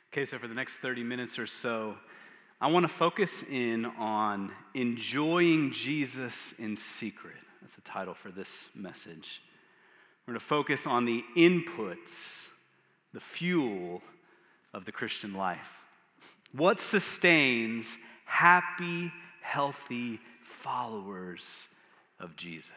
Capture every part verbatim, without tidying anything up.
Okay, so for the next thirty minutes or so, I want to focus in on enjoying Jesus in secret. That's the title for this message. We're going to focus on the inputs, the fuel of the Christian life. What sustains happy, healthy followers of Jesus?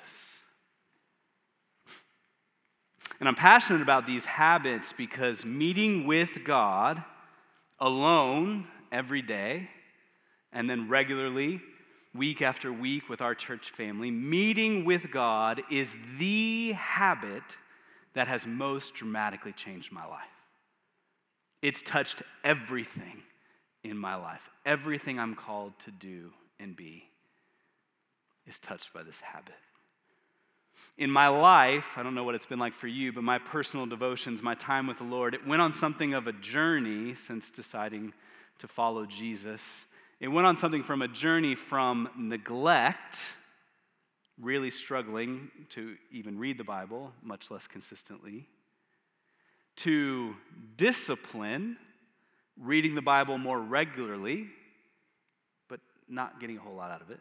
And I'm passionate about these habits because meeting with God alone every day, and then regularly, week after week with our church family, meeting with God is the habit that has most dramatically changed my life. It's touched everything in my life. Everything I'm called to do and be is touched by this habit. In my life, I don't know what it's been like for you, but my personal devotions, my time with the Lord, it went on something of a journey since deciding to follow Jesus. It went on something from a journey from neglect, really struggling to even read the Bible, much less consistently, to discipline, reading the Bible more regularly, but not getting a whole lot out of it,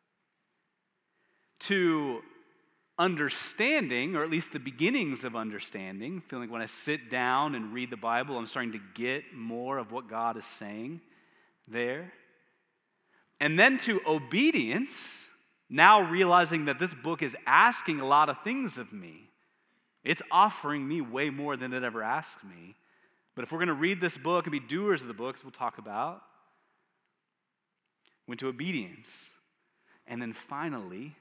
to understanding, or at least the beginnings of understanding, feeling like when I sit down and read the Bible, I'm starting to get more of what God is saying there. And then to obedience, now realizing that this book is asking a lot of things of me. It's offering me way more than it ever asked me. But if we're going to read this book and be doers of the books we'll talk about, went to obedience. And then finally,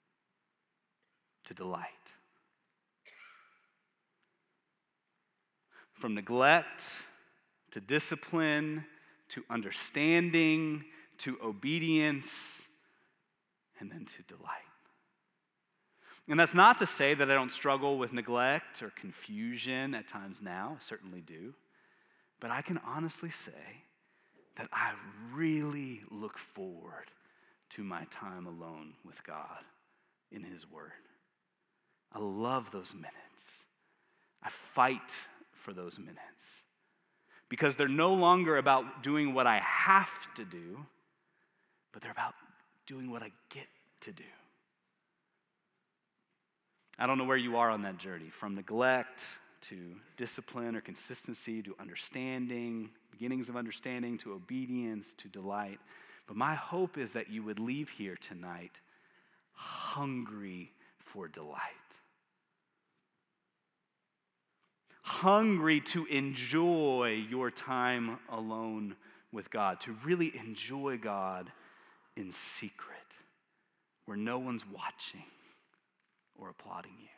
to delight. From neglect to discipline to understanding to obedience and then to delight. And that's not to say that I don't struggle with neglect or confusion at times now. I certainly do. But I can honestly say that I really look forward to my time alone with God in His Word. I love those minutes. I fight for those minutes because they're no longer about doing what I have to do, but they're about doing what I get to do. I don't know where you are on that journey, from neglect to discipline or consistency to understanding, beginnings of understanding to obedience to delight. But my hope is that you would leave here tonight hungry for delight. Hungry to enjoy your time alone with God, to really enjoy God in secret, where no one's watching or applauding you.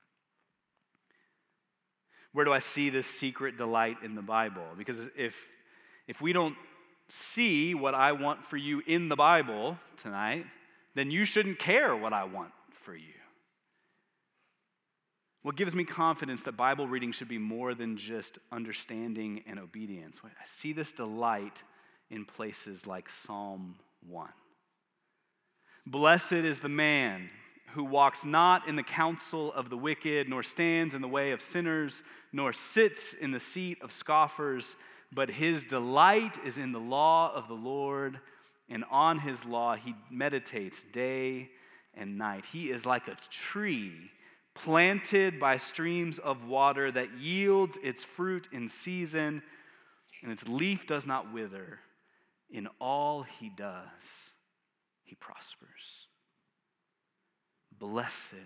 Where do I see this secret delight in the Bible? Because if, if we don't see what I want for you in the Bible tonight, then you shouldn't care what I want for you. What gives me confidence that Bible reading should be more than just understanding and obedience? I see this delight in places like Psalm one. Blessed is the man who walks not in the counsel of the wicked, nor stands in the way of sinners, nor sits in the seat of scoffers, but his delight is in the law of the Lord, and on his law he meditates day and night. He is like a tree planted by streams of water that yields its fruit in season, and its leaf does not wither. In all he does, he prospers. Blessed,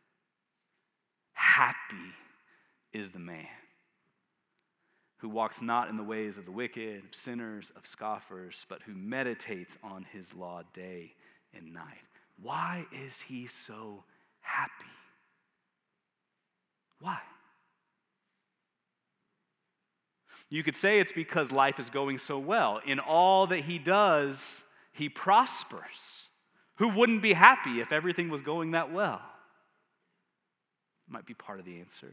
happy is the man who walks not in the ways of the wicked, of sinners, of scoffers, but who meditates on his law day and night. Why is he so happy? Why? You could say it's because life is going so well. In all that he does, he prospers. Who wouldn't be happy if everything was going that well? Might be part of the answer.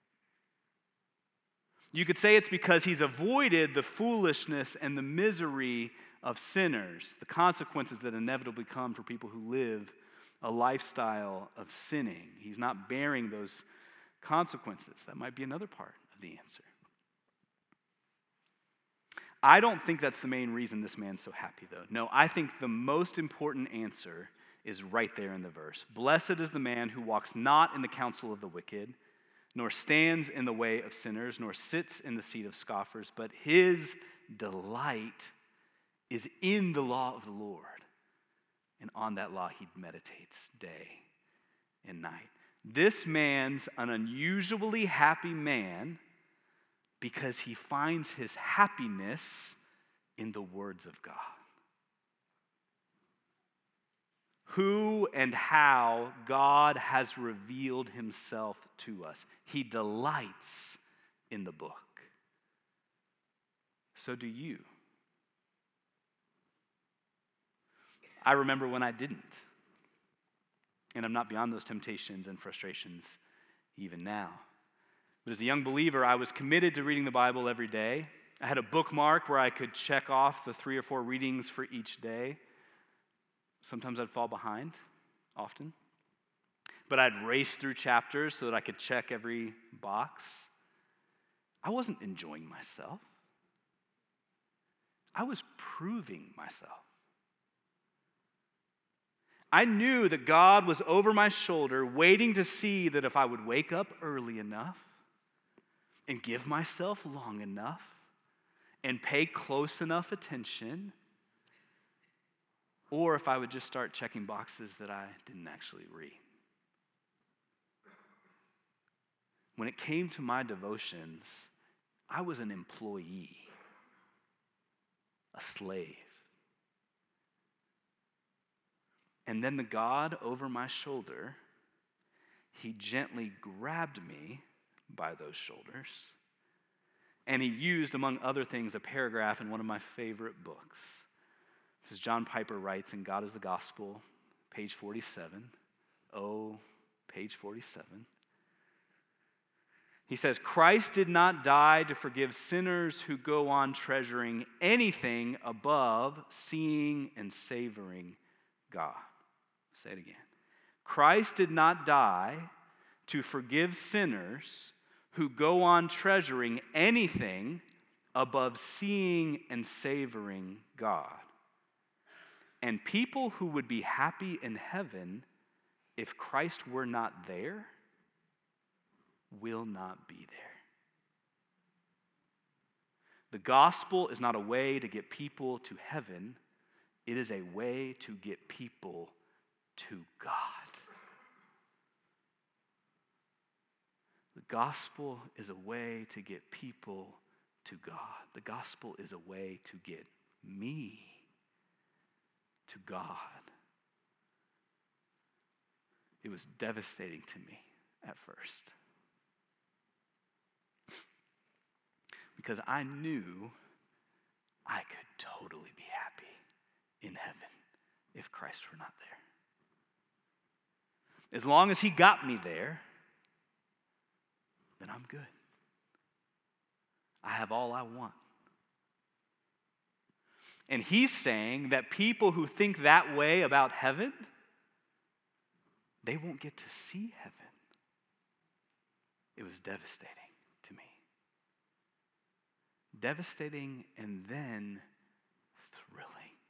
You could say it's because he's avoided the foolishness and the misery of sinners, the consequences that inevitably come for people who live a lifestyle of sinning. He's not bearing those consequences. That might be another part of the answer. I don't think that's the main reason this man's so happy, though. No, I think the most important answer is right there in the verse. Blessed is the man who walks not in the counsel of the wicked, nor stands in the way of sinners, nor sits in the seat of scoffers, but his delight is in the law of the Lord. And on that law he meditates day and night. This man's an unusually happy man because he finds his happiness in the words of God. Who and how God has revealed himself to us. He delights in the book. So do you. I remember when I didn't. And I'm not beyond those temptations and frustrations even now. But as a young believer, I was committed to reading the Bible every day. I had a bookmark where I could check off the three or four readings for each day. Sometimes I'd fall behind, often. But I'd race through chapters so that I could check every box. I wasn't enjoying myself. I was proving myself. I knew that God was over my shoulder, waiting to see that if I would wake up early enough and give myself long enough and pay close enough attention, or if I would just start checking boxes that I didn't actually read. When it came to my devotions, I was an employee, a slave. And then the God over my shoulder, he gently grabbed me by those shoulders, and he used, among other things, a paragraph in one of my favorite books. This is John Piper writes in God is the Gospel, page forty-seven. Oh, page forty-seven. He says, Christ did not die to forgive sinners who go on treasuring anything above seeing and savoring God. Say it again. Christ did not die to forgive sinners who go on treasuring anything above seeing and savoring God. And people who would be happy in heaven if Christ were not there will not be there. The gospel is not a way to get people to heaven. It is a way to get people to God. The gospel is a way to get people to God. The gospel is a way to get me to God. It was devastating to me at first. Because I knew I could totally be happy in heaven if Christ were not there. As long as he got me there, then I'm good. I have all I want. And he's saying that people who think that way about heaven, they won't get to see heaven. It was devastating to me. Devastating and then thrilling.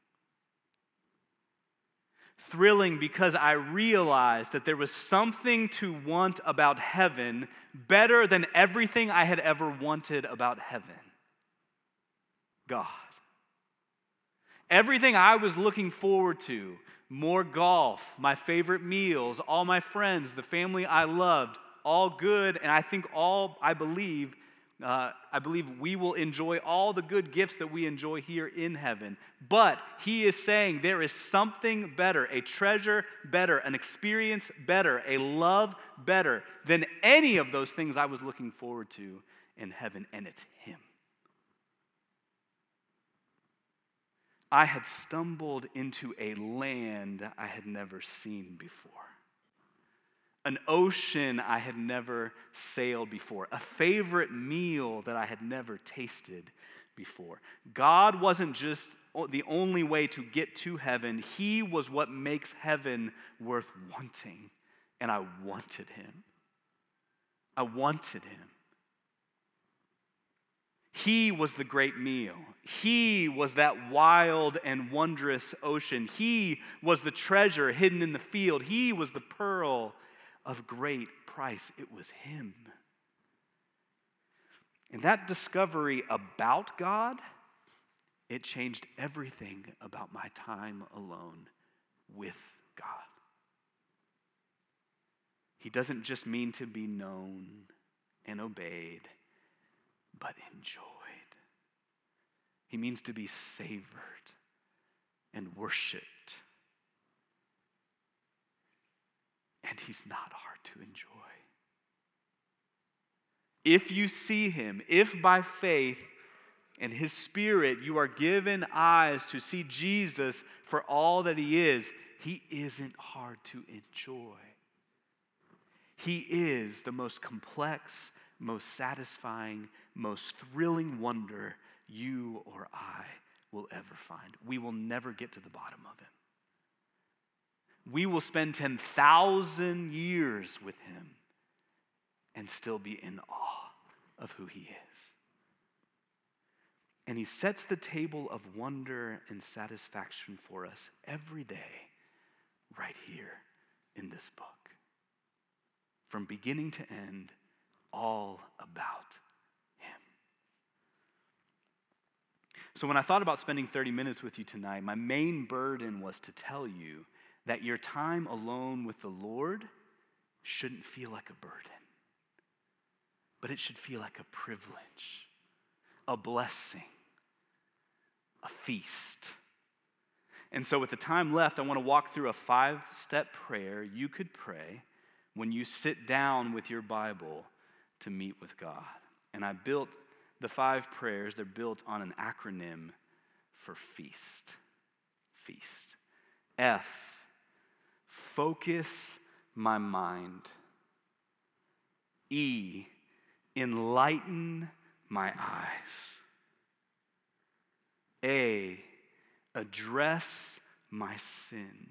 Thrilling because I realized that there was something to want about heaven better than everything I had ever wanted about heaven. God. Everything I was looking forward to, more golf, my favorite meals, all my friends, the family I loved, all good, and I think all, I believe, Uh, I believe we will enjoy all the good gifts that we enjoy here in heaven. But he is saying there is something better, a treasure better, an experience better, a love better than any of those things I was looking forward to in heaven, and it's him. I had stumbled into a land I had never seen before. An ocean I had never sailed before, a favorite meal that I had never tasted before. God wasn't just the only way to get to heaven. He was what makes heaven worth wanting. And I wanted him. I wanted him. He was the great meal, He was that wild and wondrous ocean. He was the treasure hidden in the field. He was the pearl of great price. It was him. And that discovery about God, it changed everything about my time alone with God. He doesn't just mean to be known and obeyed, but enjoyed. He means to be savored and worshiped. And he's not hard to enjoy. If you see him, if by faith and his Spirit you are given eyes to see Jesus for all that he is, he isn't hard to enjoy. He is the most complex, most satisfying, most thrilling wonder you or I will ever find. We will never get to the bottom of him. We will spend ten thousand years with him and still be in awe of who he is. And he sets the table of wonder and satisfaction for us every day right here in this book. From beginning to end, all about him. So when I thought about spending thirty minutes with you tonight, my main burden was to tell you that your time alone with the Lord shouldn't feel like a burden, but it should feel like a privilege, a blessing, a feast. And so with the time left, I want to walk through a five-step prayer you could pray when you sit down with your Bible to meet with God. And I built the five prayers, they're built on an acronym for feast. Feast. F, focus my mind. E, enlighten my eyes. A, address my sin.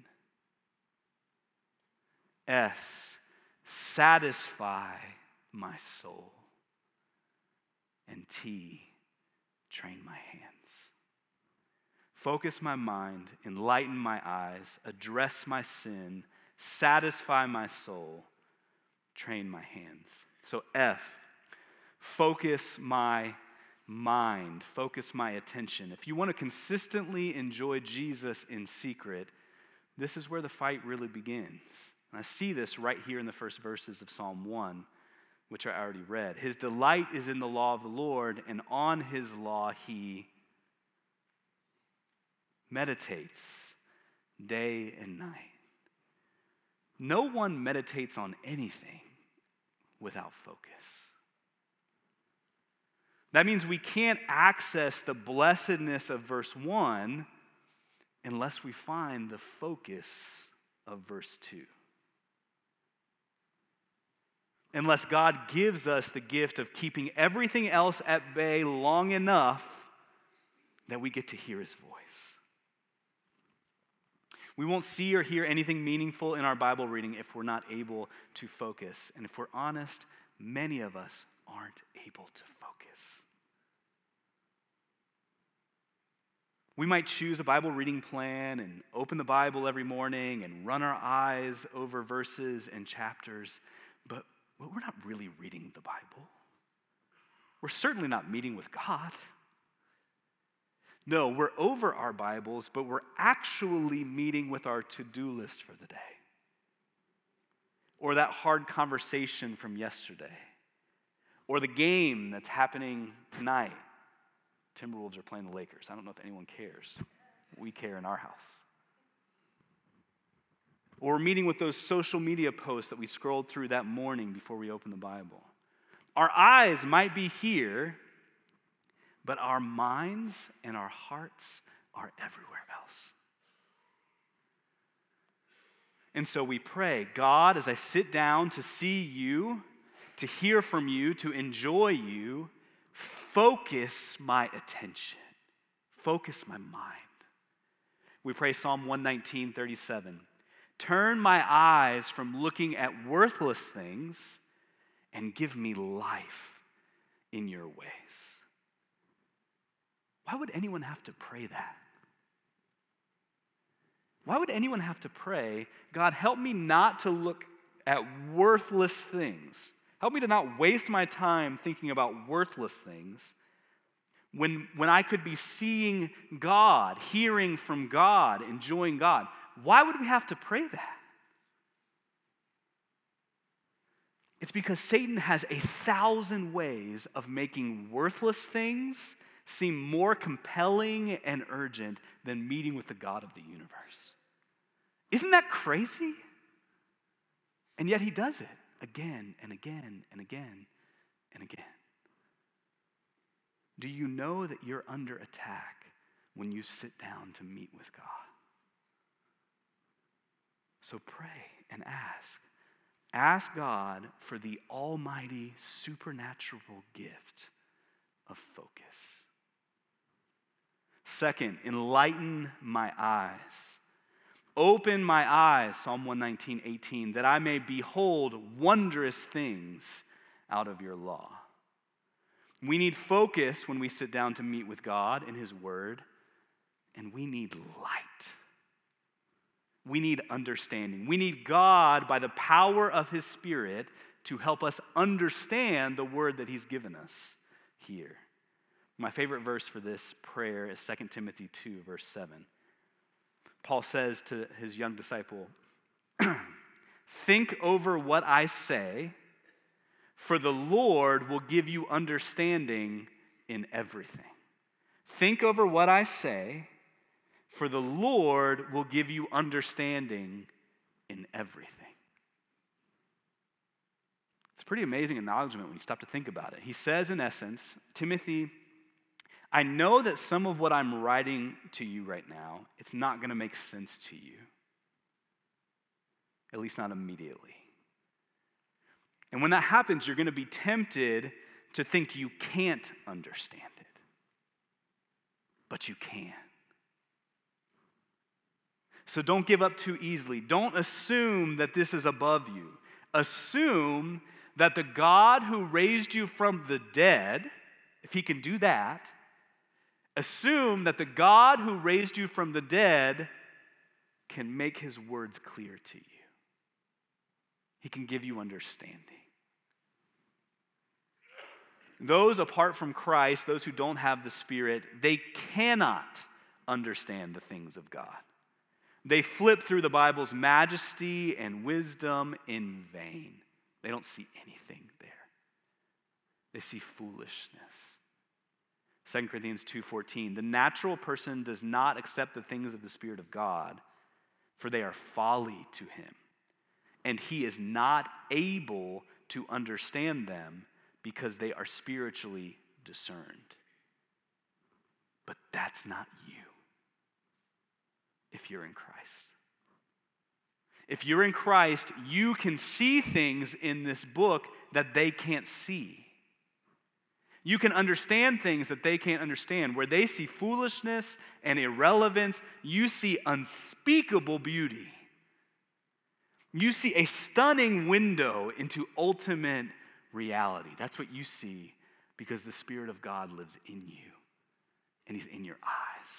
S, satisfy my soul. And T, train my hands. Focus my mind, enlighten my eyes, address my sin, satisfy my soul, train my hands. So F, focus my mind, focus my attention. If you want to consistently enjoy Jesus in secret, this is where the fight really begins. And I see this right here in the first verses of Psalm one, which I already read. His delight is in the law of the Lord, and on his law he meditates day and night. No one meditates on anything without focus. That means we can't access the blessedness of verse one unless we find the focus of verse two. Unless God gives us the gift of keeping everything else at bay long enough that we get to hear his voice. We won't see or hear anything meaningful in our Bible reading if we're not able to focus. And if we're honest, many of us aren't able to focus. We might choose a Bible reading plan and open the Bible every morning and run our eyes over verses and chapters, but we're not really reading the Bible. We're certainly not meeting with God. No, we're over our Bibles, but we're actually meeting with our to-do list for the day. Or that hard conversation from yesterday. Or the game that's happening tonight. Timberwolves are playing the Lakers. I don't know if anyone cares. We care in our house. Or we're meeting with those social media posts that we scrolled through that morning before we opened the Bible. Our eyes might be here, but our minds and our hearts are everywhere else. And so we pray, God, as I sit down to see you, to hear from you, to enjoy you, focus my attention, focus my mind. We pray Psalm one nineteen, thirty-seven. Turn my eyes from looking at worthless things and give me life in your ways. Why would anyone have to pray that? Why would anyone have to pray, God, help me not to look at worthless things. Help me to not waste my time thinking about worthless things when, when I could be seeing God, hearing from God, enjoying God. Why would we have to pray that? It's because Satan has a thousand ways of making worthless things seem more compelling and urgent than meeting with the God of the universe. Isn't that crazy? And yet he does it again and again and again and again. Do you know that you're under attack when you sit down to meet with God? So pray and ask. Ask God for the almighty supernatural gift of focus. Second, enlighten my eyes. Open my eyes, Psalm one nineteen, eighteen, that I may behold wondrous things out of your law. We need focus when we sit down to meet with God in his word, and we need light. We need understanding. We need God, by the power of his Spirit, to help us understand the word that he's given us here. My favorite verse for this prayer is Second Timothy two, verse seven. Paul says to his young disciple, think over what I say, for the Lord will give you understanding in everything. Think over what I say, for the Lord will give you understanding in everything. It's a pretty amazing acknowledgement when you stop to think about it. He says, in essence, Timothy, I know that some of what I'm writing to you right now, it's not going to make sense to you. At least not immediately. And when that happens, you're going to be tempted to think you can't understand it. But you can. So don't give up too easily. Don't assume that this is above you. Assume that the God who raised you from the dead, if he can do that, assume that the God who raised you from the dead can make his words clear to you. He can give you understanding. Those apart from Christ, those who don't have the Spirit, they cannot understand the things of God. They flip through the Bible's majesty and wisdom in vain. They don't see anything there. They see foolishness. Second Corinthians two fourteen, the natural person does not accept the things of the Spirit of God, for they are folly to him, and he is not able to understand them because they are spiritually discerned. But that's not you if you're in Christ. If you're in Christ, you can see things in this book that they can't see. You can understand things that they can't understand. Where they see foolishness and irrelevance, you see unspeakable beauty. You see a stunning window into ultimate reality. That's what you see because the Spirit of God lives in you and he's in your eyes.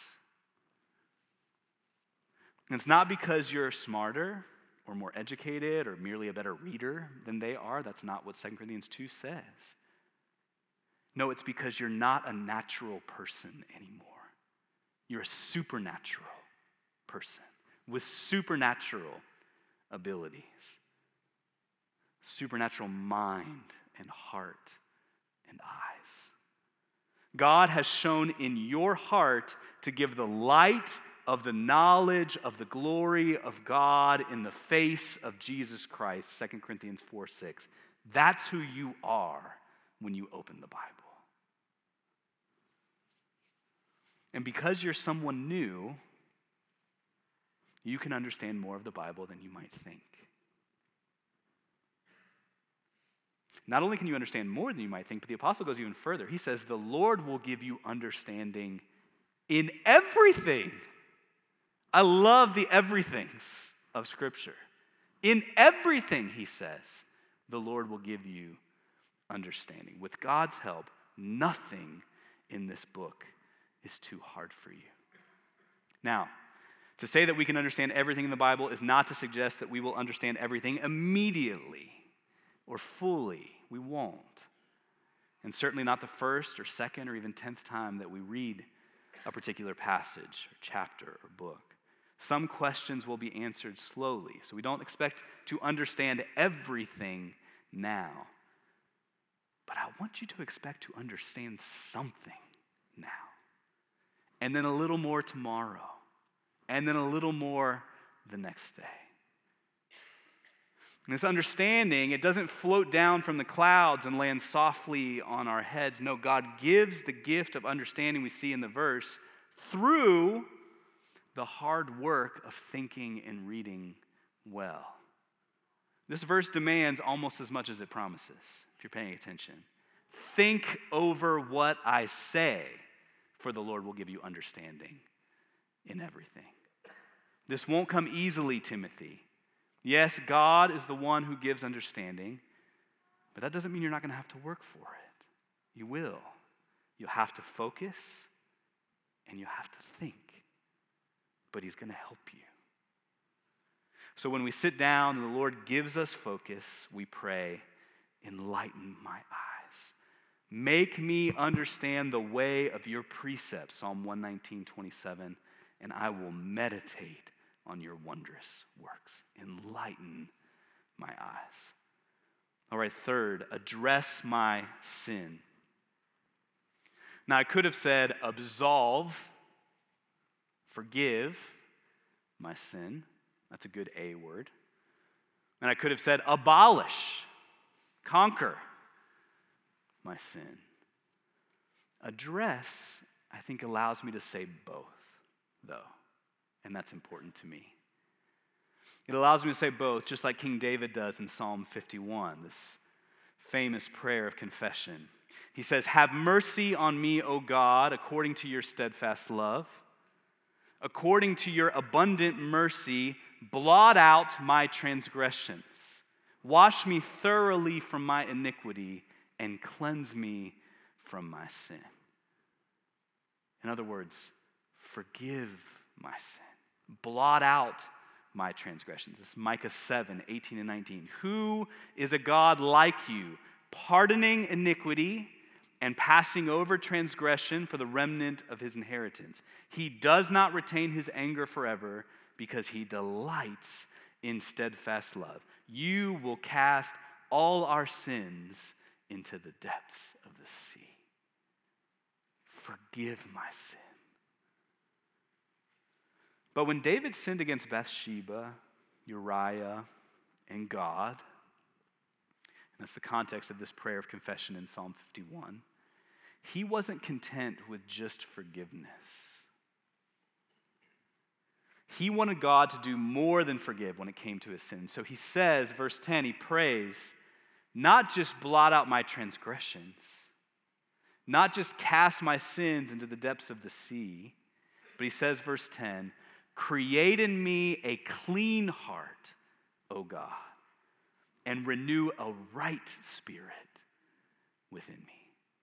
And it's not because you're smarter or more educated or merely a better reader than they are. That's not what Second Corinthians two says. No, it's because you're not a natural person anymore. You're a supernatural person with supernatural abilities, supernatural mind and heart and eyes. God has shown in your heart to give the light of the knowledge of the glory of God in the face of Jesus Christ, Second Corinthians four six. That's who you are when you open the Bible. And because you're someone new, you can understand more of the Bible than you might think. Not only can you understand more than you might think, but the apostle goes even further. He says, the Lord will give you understanding in everything. I love the everythings of Scripture. In everything, he says, the Lord will give you understanding. With God's help, nothing in this book is too hard for you. Now, to say that we can understand everything in the Bible is not to suggest that we will understand everything immediately or fully. We won't. And certainly not the first or second or even tenth time that we read a particular passage or chapter or book. Some questions will be answered slowly, so we don't expect to understand everything now. But I want you to expect to understand something now. And then a little more tomorrow. And then a little more the next day. And this understanding, it doesn't float down from the clouds and land softly on our heads. No, God gives the gift of understanding we see in the verse through the hard work of thinking and reading well. This verse demands almost as much as it promises, if you're paying attention. Think over what I say, for the Lord will give you understanding in everything. This won't come easily, Timothy. Yes, God is the one who gives understanding, but that doesn't mean you're not going to have to work for it. You will. You'll have to focus, and you have to think. But he's going to help you. So when we sit down and the Lord gives us focus, we pray, enlighten my eyes. Make me understand the way of your precepts, Psalm one nineteen, twenty-seven, and I will meditate on your wondrous works. Enlighten my eyes. All right, third, address my sin. Now, I could have said absolve, forgive my sin. That's a good A word. And I could have said abolish, conquer my sin. Address, I think, allows me to say both, though. And that's important to me. It allows me to say both, just like King David does in Psalm fifty-one, this famous prayer of confession. He says, "Have mercy on me, O God, according to your steadfast love. According to your abundant mercy, blot out my transgressions. Wash me thoroughly from my iniquity and cleanse me from my sin." In other words, forgive my sin. Blot out my transgressions. This is Micah seven, eighteen and nineteen. Who is a God like you, pardoning iniquity and passing over transgression for the remnant of his inheritance? He does not retain his anger forever because he delights in steadfast love. You will cast all our sins into the depths of the sea. Forgive my sin. But when David sinned against Bathsheba, Uriah, and God, and that's the context of this prayer of confession in Psalm fifty-one, he wasn't content with just forgiveness. He wanted God to do more than forgive when it came to his sin. So he says, verse ten, he prays, not just blot out my transgressions, not just cast my sins into the depths of the sea, but he says, verse ten, create in me a clean heart, O God, and renew a right spirit within me.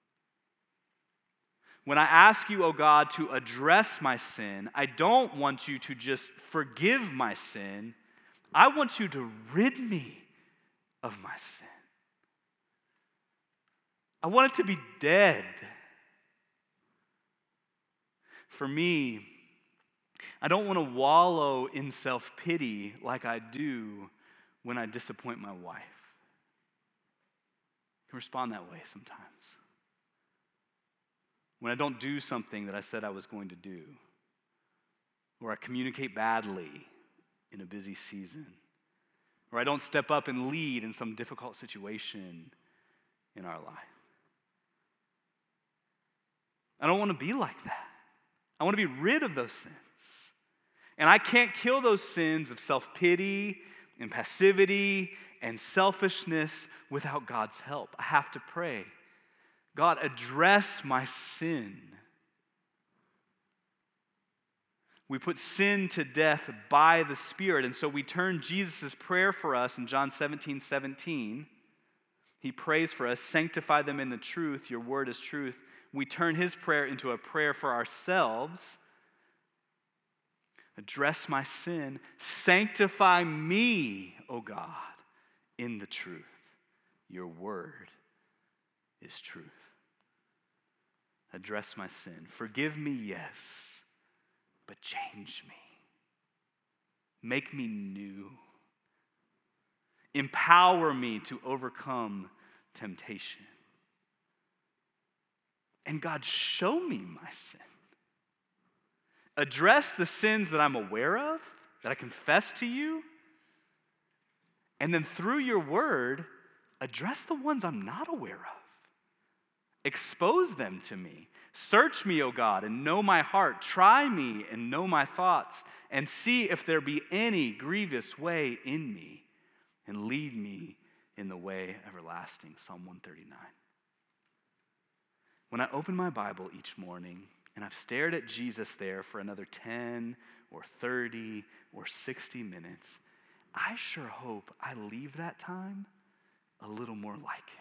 When I ask you, O God, to address my sin, I don't want you to just forgive my sin. I want you to rid me of my sin. I want it to be dead. For me, I don't want to wallow in self-pity like I do when I disappoint my wife. I can respond that way sometimes. When I don't do something that I said I was going to do, or I communicate badly in a busy season, or I don't step up and lead in some difficult situation in our life. I don't want to be like that. I want to be rid of those sins. And I can't kill those sins of self-pity and passivity and selfishness without God's help. I have to pray, God, address my sin. We put sin to death by the Spirit. And so we turn Jesus' prayer for us in John seventeen, seventeen. He prays for us, sanctify them in the truth. Your word is truth. We turn his prayer into a prayer for ourselves. Address my sin. Sanctify me, O God, in the truth. Your word is truth. Address my sin. Forgive me, yes, but change me. Make me new. Empower me to overcome temptation. And God, show me my sin. Address the sins that I'm aware of, that I confess to you. And then through your word, address the ones I'm not aware of. Expose them to me. Search me, O God, and know my heart. Try me and know my thoughts, and see if there be any grievous way in me, and lead me in the way everlasting. Psalm one thirty-nine. When I open my Bible each morning, and I've stared at Jesus there for another ten or thirty or sixty minutes, I sure hope I leave that time a little more like him.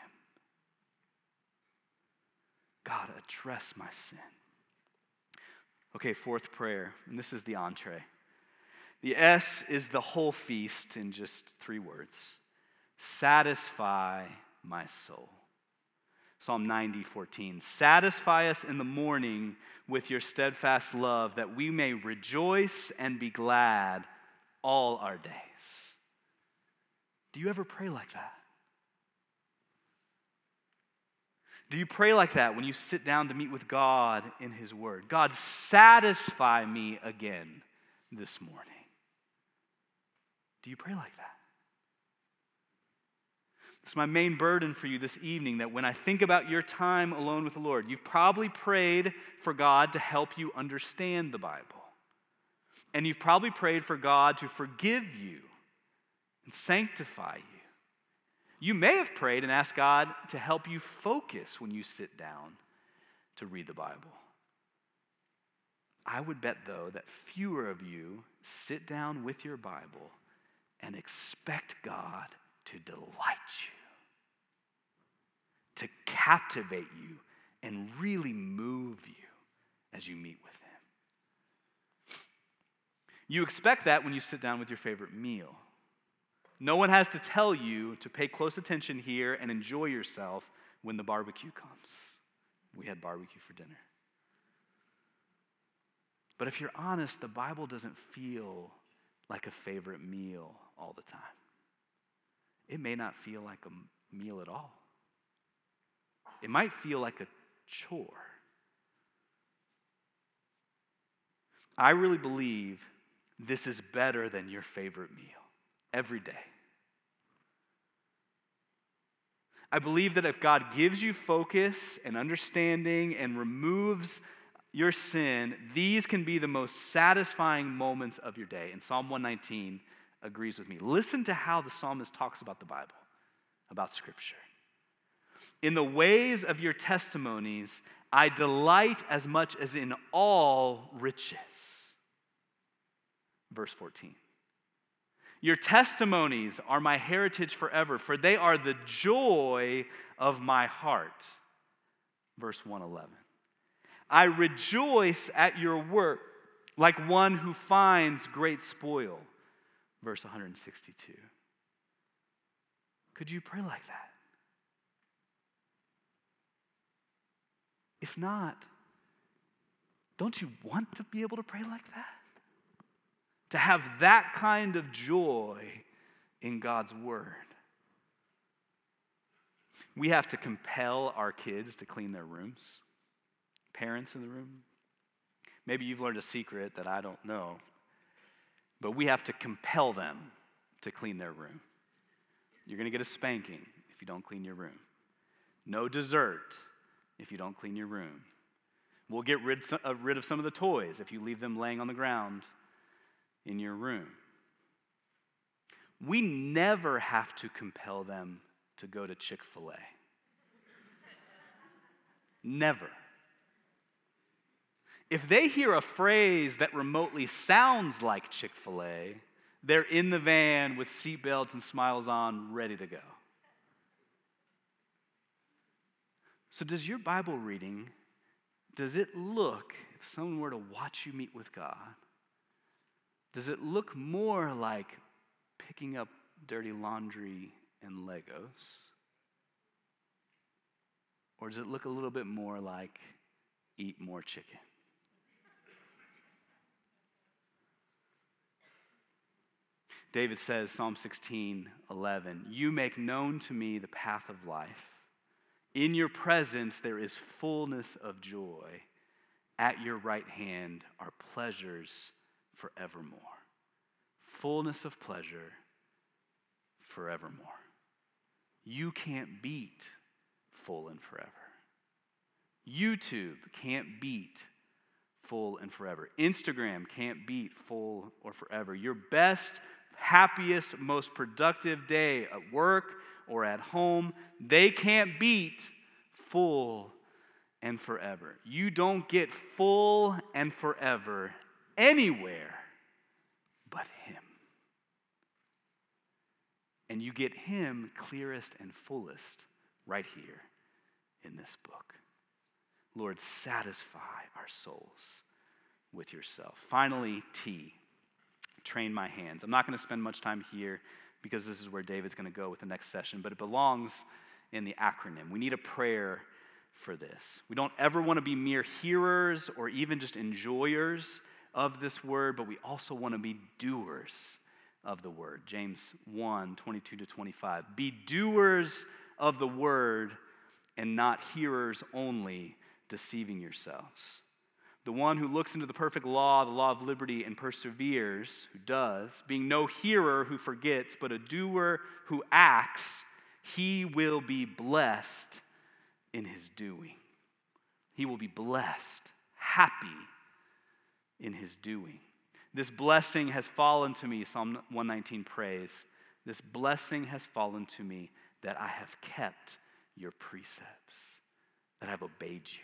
God, address my sin. Okay, fourth prayer, and this is the entree. The S is the whole feast in just three words. Satisfy my soul. Psalm ninety, fourteen. Satisfy us in the morning with your steadfast love, that we may rejoice and be glad all our days. Do you ever pray like that? Do you pray like that when you sit down to meet with God in his word? God, satisfy me again this morning. Do you pray like that? It's my main burden for you this evening, that when I think about your time alone with the Lord, you've probably prayed for God to help you understand the Bible. And you've probably prayed for God to forgive you and sanctify you. You may have prayed and asked God to help you focus when you sit down to read the Bible. I would bet, though, that fewer of you sit down with your Bible and expect God to delight you, to captivate you, and really move you as you meet with him. You expect that when you sit down with your favorite meal. No one has to tell you to pay close attention here and enjoy yourself when the barbecue comes. We had barbecue for dinner. But if you're honest, the Bible doesn't feel like a favorite meal all the time. It may not feel like a meal at all. It might feel like a chore. I really believe this is better than your favorite meal every day. I believe that if God gives you focus and understanding and removes your sin, these can be the most satisfying moments of your day. And Psalm one nineteen agrees with me. Listen to how the psalmist talks about the Bible, about Scripture. In the ways of your testimonies, I delight as much as in all riches. Verse fourteen. Your testimonies are my heritage forever, for they are the joy of my heart. Verse one eleven. I rejoice at your work like one who finds great spoil. Verse one sixty-two. Could you pray like that? If not, don't you want to be able to pray like that? To have that kind of joy in God's word. We have to compel our kids to clean their rooms. Parents in the room. Maybe you've learned a secret that I don't know. But we have to compel them to clean their room. You're going to get a spanking if you don't clean your room. No dessert if you don't clean your room. We'll get rid, uh, rid of some of the toys if you leave them laying on the ground in your room. We never have to compel them to go to Chick-fil-A. Never. If they hear a phrase that remotely sounds like Chick-fil-A, they're in the van with seatbelts and smiles on, ready to go. So does your Bible reading does it look, if someone were to watch you meet with God, does it look more like picking up dirty laundry and Legos? Or does it look a little bit more like eat more chicken? David says, Psalm sixteen eleven, you make known to me the path of life. In your presence there is fullness of joy. At your right hand are pleasures forevermore. Fullness of pleasure forevermore. You can't beat full and forever. YouTube can't beat full and forever. Instagram can't beat full or forever. Your best, happiest, most productive day at work or at home, they can't beat full and forever. You don't get full and forever anywhere but Him. And you get Him clearest and fullest right here in this book. Lord, satisfy our souls with yourself. Finally, T, train my hands. I'm not going to spend much time here because this is where David's going to go with the next session, but it belongs in the acronym. We need a prayer for this. We don't ever want to be mere hearers or even just enjoyers of this word, but we also want to be doers of the word. James one, twenty-two to twenty-five. Be doers of the word and not hearers only, deceiving yourselves. The one who looks into the perfect law, the law of liberty, and perseveres, who does, being no hearer who forgets, but a doer who acts, he will be blessed in his doing. He will be blessed, happy in his doing. This blessing has fallen to me, Psalm one nineteen prays. This blessing has fallen to me that I have kept your precepts, that I've obeyed you.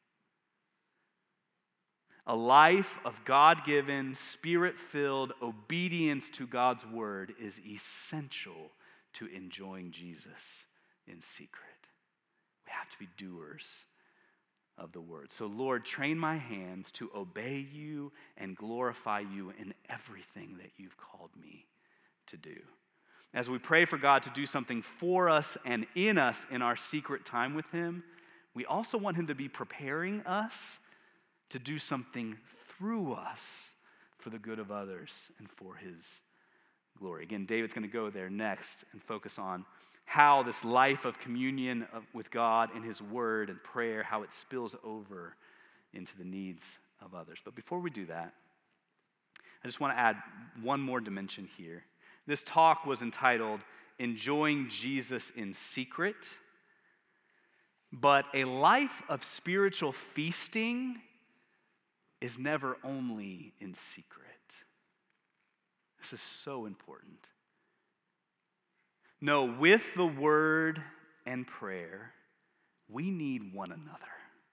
A life of God-given, Spirit-filled obedience to God's word is essential to enjoying Jesus in secret. We have to be doers of the word. So Lord, train my hands to obey you and glorify you in everything that you've called me to do. As we pray for God to do something for us and in us in our secret time with him, we also want him to be preparing us to do something through us for the good of others and for his glory. Again, David's going to go there next and focus on how this life of communion with God and his word and prayer, how it spills over into the needs of others. But before we do that, I just want to add one more dimension here. This talk was entitled, Enjoying Jesus in Secret, but a life of spiritual feasting is never only in secret. This is so important. No, with the word and prayer, we need one another.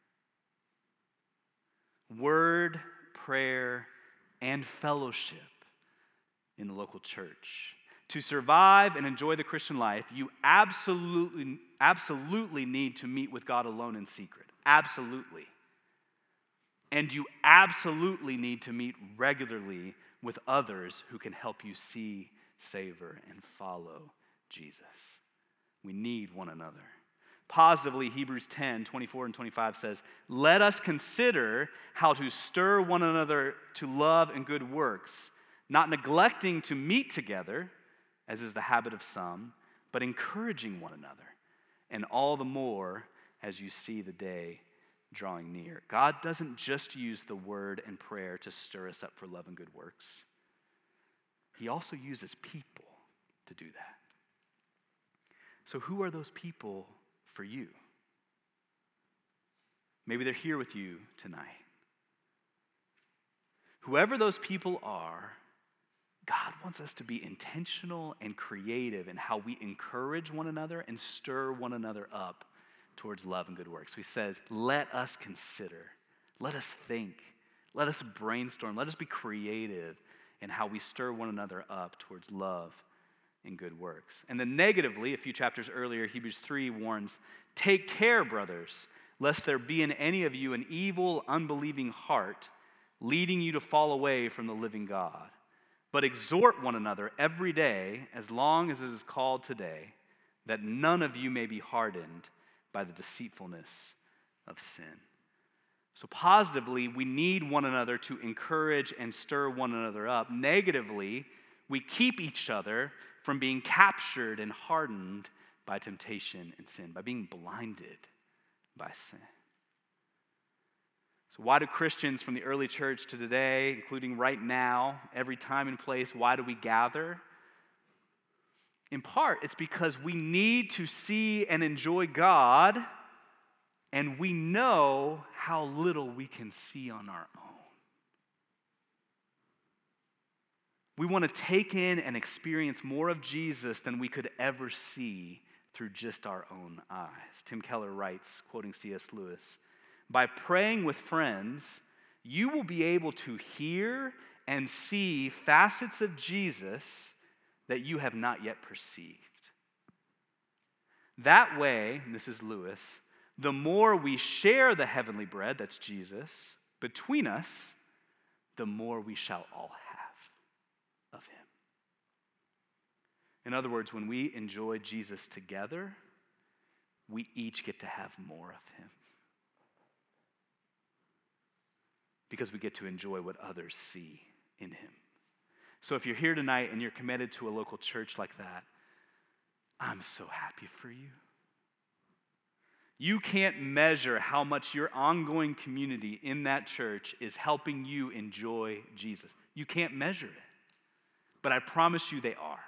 Word, prayer, and fellowship in the local church. To survive and enjoy the Christian life, you absolutely, absolutely need to meet with God alone in secret. Absolutely. And you absolutely need to meet regularly with others who can help you see, savor, and follow Jesus. We need one another. Positively, Hebrews ten, twenty-four and twenty-five says, let us consider how to stir one another to love and good works, not neglecting to meet together, as is the habit of some, but encouraging one another, and all the more as you see the day drawing near. God doesn't just use the word and prayer to stir us up for love and good works. He also uses people to do that. So who are those people for you? Maybe they're here with you tonight. Whoever those people are, God wants us to be intentional and creative in how we encourage one another and stir one another up towards love and good works. He says, let us consider, let us think, let us brainstorm, let us be creative in how we stir one another up towards love and good works. And then negatively, a few chapters earlier, Hebrews three warns, take care, brothers, lest there be in any of you an evil, unbelieving heart, leading you to fall away from the living God. But exhort one another every day, as long as it is called today, that none of you may be hardened by the deceitfulness of sin. So positively, we need one another to encourage and stir one another up. Negatively, we keep each other from being captured and hardened by temptation and sin, by being blinded by sin. So why do Christians from the early church to today, including right now, every time and place, why do we gather? In part, it's because we need to see and enjoy God, and we know how little we can see on our own. We want to take in and experience more of Jesus than we could ever see through just our own eyes. Tim Keller writes, quoting C S Lewis, "By praying with friends, you will be able to hear and see facets of Jesus that you have not yet perceived. That way," and this is Lewis, "the more we share the heavenly bread," that's Jesus, "between us, the more we shall all have of him." In other words, when we enjoy Jesus together, we each get to have more of him. Because we get to enjoy what others see in him. So if you're here tonight and you're committed to a local church like that, I'm so happy for you. You can't measure how much your ongoing community in that church is helping you enjoy Jesus. You can't measure it. But I promise you they are.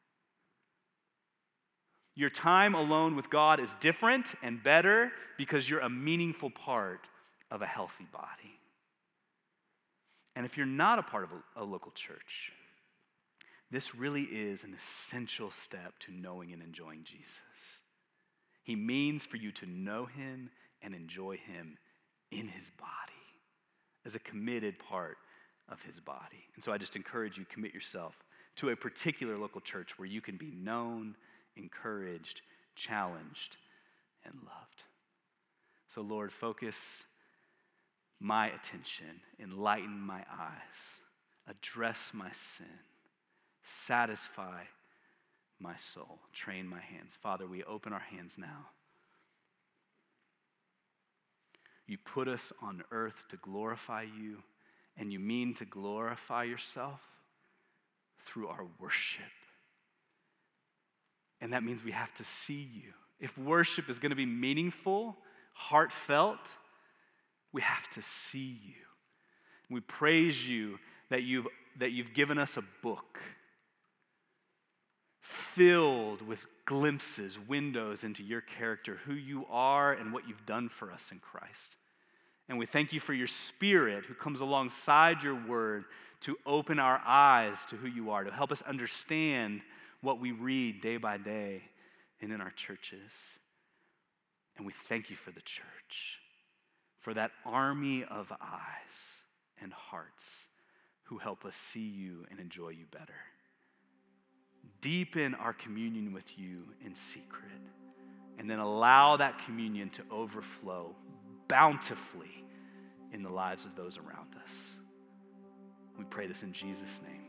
Your time alone with God is different and better because you're a meaningful part of a healthy body. And if you're not a part of a, a local church, this really is an essential step to knowing and enjoying Jesus. He means for you to know him and enjoy him in his body as a committed part of his body. And so I just encourage you, commit yourself to a particular local church where you can be known, encouraged, challenged, and loved. So Lord, focus my attention, enlighten my eyes, address my sin, satisfy my soul, train my hands. Father, we open our hands now. You put us on earth to glorify you, and you mean to glorify yourself through our worship. And that means we have to see you. If worship is going to be meaningful, heartfelt, we have to see you. We praise you that you've, that you've given us a book filled with glimpses, windows into your character, who you are and what you've done for us in Christ. And we thank you for your Spirit who comes alongside your word to open our eyes to who you are, to help us understand what we read day by day and in our churches. And we thank you for the church, for that army of eyes and hearts who help us see you and enjoy you better. Deepen our communion with you in secret, and then allow that communion to overflow bountifully in the lives of those around us. We pray this in Jesus' name.